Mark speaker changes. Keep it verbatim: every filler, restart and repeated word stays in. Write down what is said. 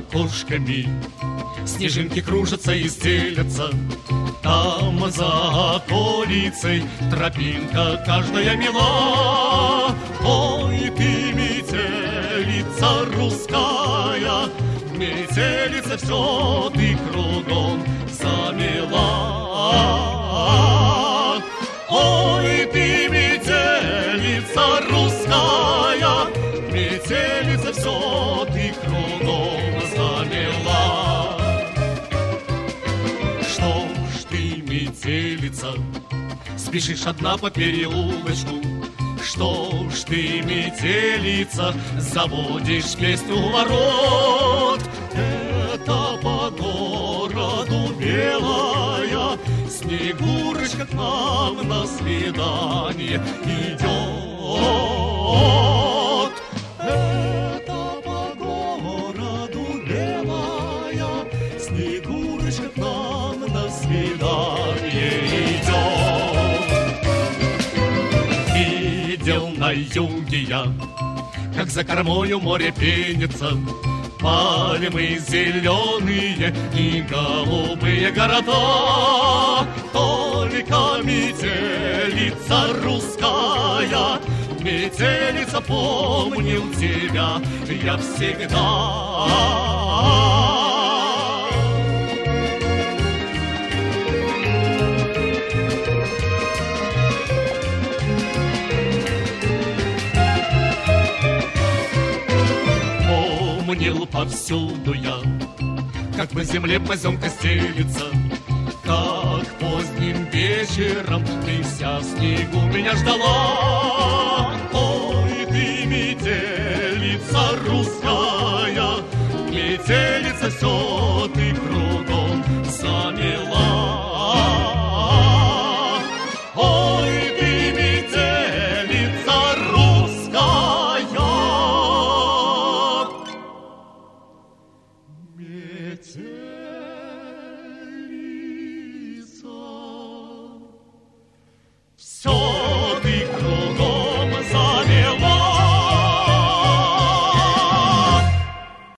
Speaker 1: окошками снежинки кружатся и стелятся. Там за околицей тропинка каждая мила. Ой, ты, метелица русская, метелица, все ты кругом замела. Ой, ты, метелица русская, метелица, все ты кругом замела. Что ж ты, метелица, спешишь одна по переулочку? Что ж ты, метелица, заводишь песню у ворот? Это по городу белая Снегурочка к нам на свидание идет. Это по городу белая Снегурочка к нам на свидание идет. Видел на юге я, как за кормою море пенится, пальмы зеленые и голубые города. Только метелица русская, метелица, помнил тебя я всегда. Помнил повсюду я, как по земле поземка стелится, как поздним вечером ты вся в снегу меня ждала.